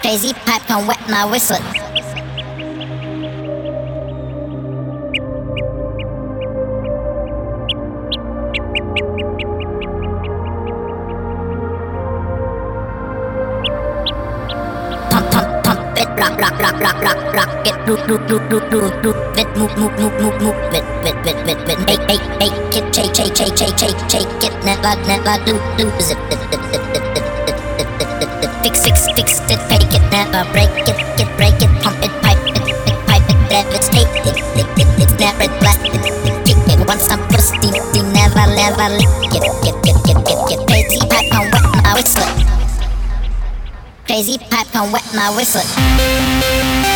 Crazy pipe can wet my whistle. Pump it, rock it, root it, move it, make it, shake it, never lose it. Fix it, fake it, never break it, pump it, pipe it, devastate it's never blasted. Kick it once I'm thirsty, never lick it. Crazy pipe can wet my whistle. Crazy pipe can wet my whistle.